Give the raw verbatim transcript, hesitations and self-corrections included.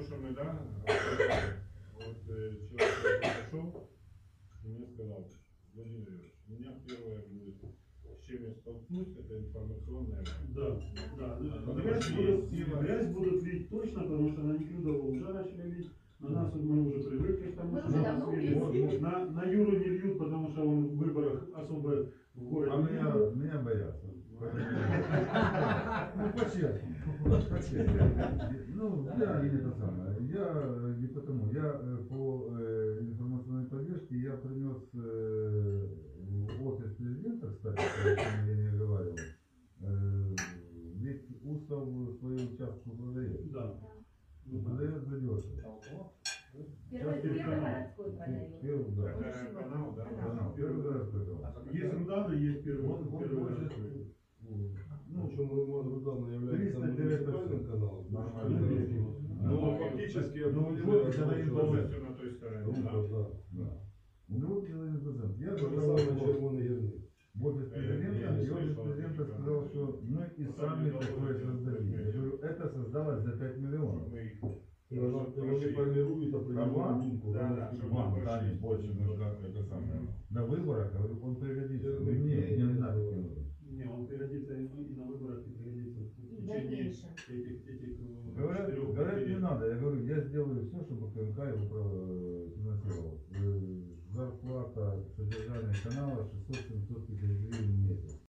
что мы, да, вот э, человек пришел и мне сказал: Владимир Ильич, у меня первое будет, с чем я столкнусь, это информационная. Да, да. Потому Грязь что будут, есть сила. грязь будут лить точно, потому что на Нефедова уже начали лить. На нас вот мы уже привыкли к тому, Мы что уже на давно нас лили. льют. На, на Юру не льют, потому что он в выборах особо в городе А не меня, был. меня боятся. Ну, по-честному. По-честному. Ну, я не это самое. Я не потому. Я э, по э, информационной поддержке я принес э, в офис президента, кстати, о чем я не говорил. Э, ведь устав свою участку продает. Да. И продает задешево. Первый, первый городской продает. Первый, да. Это канал, да? Канал. Первый городской канал. Есть Рудана, есть первый. Вот, вот, первый больше, городской. ну, Причем Рудана является триста муниципальным каналом. Нормально. Но фактически Ну, это у него пятьдесят Полностью на той стороне. Рука, Да. да. Да. У него пятьдесят один процент. Я То же сказал, самое что червоный герник. в офис президента, и офис президента сказал, что мы и сами такое создадим. Я говорю, это создалось за пять миллионов. Мы их И она- и они формируют А определенную вам? думку. Да, она да, скажет, чтобы Вам, больше. Тане, больше нужно это самое. На выборах, говорю, он пригодится. Не, Мне не, не не, надо. не. Не, он пригодится и и на выборах, и пригодится в И в течение дальнейшем. этих, этих э, Говорят, четырех говорят, не лет. надо. Я говорю, я сделаю все, чтобы КМК его про- финансировал. Э, Зарплата, содержание канала шестьсот-семьсот тысяч гривен в месяц.